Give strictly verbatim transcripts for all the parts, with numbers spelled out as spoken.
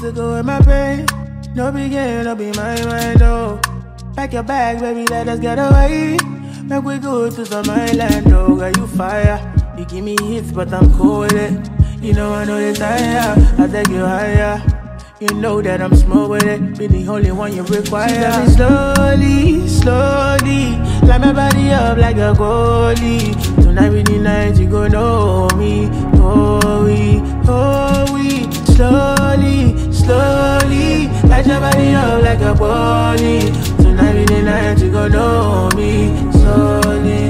to go with my pain. No begin, no be my mind, oh. Pack your bag, baby, let us get away. Make we go to some island, oh. Girl, you fire. You give me hits, but I'm cool with it. You know I know it's higher. I take you higher. You know that I'm smooth with it. Be the only one you require. She tell me slowly, slowly. Light my body up like a goalie. Tonight be the night you gon' know me. Oh we, oh we. Slowly, slowly. Light your body up like a goalie. Tonight be the night you gon' know me. Slowly,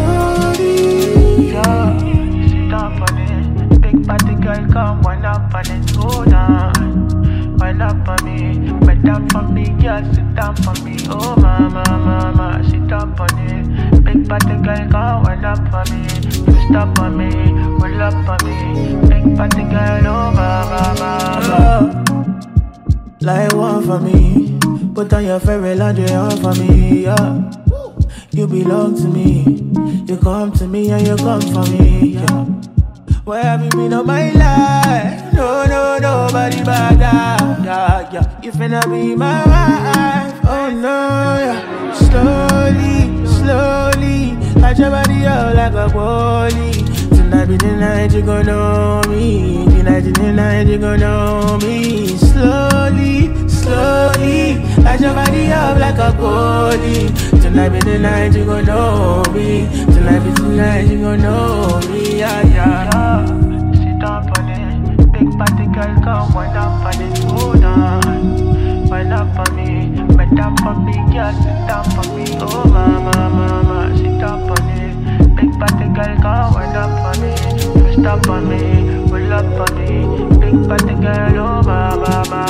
slowly. Yeah, sit down on it. Big party girl, come wind up on it. Go down. Wind up for me, bend down for me, girl, sit down for me. Oh mama, mama, sit down on it. Big party girl, come wind up for me. Twist up for me, roll up for me. Big party girl, oh mama, mama. Oh, like one for me. Put on your favorite lingerie on for me, yeah. You belong to me. You come to me and you come for me, yeah. Where have you been all my life? No, no, nobody but that. Yeah, yeah. You finna be my wife. Oh no, yeah. Slowly, slowly. Light your body up like a goalie. Tonight be the night you gon' know me. Tonight be the night you gon' know me. Slowly, slowly. Light your body up like a goalie. Tonight be the night you gon' know me. Tonight be the night you gon' know me. Yeah, yeah. Yeah, sit down on it. Big party girl, come wind up on it. Go down, wind up for me. Bend down for me, girl, sit down for me. Oh mama, mama, sit down on it. Big party girl, come wind up for me. Twist up on me, roll up for me. Big party girl, oh mama, mama.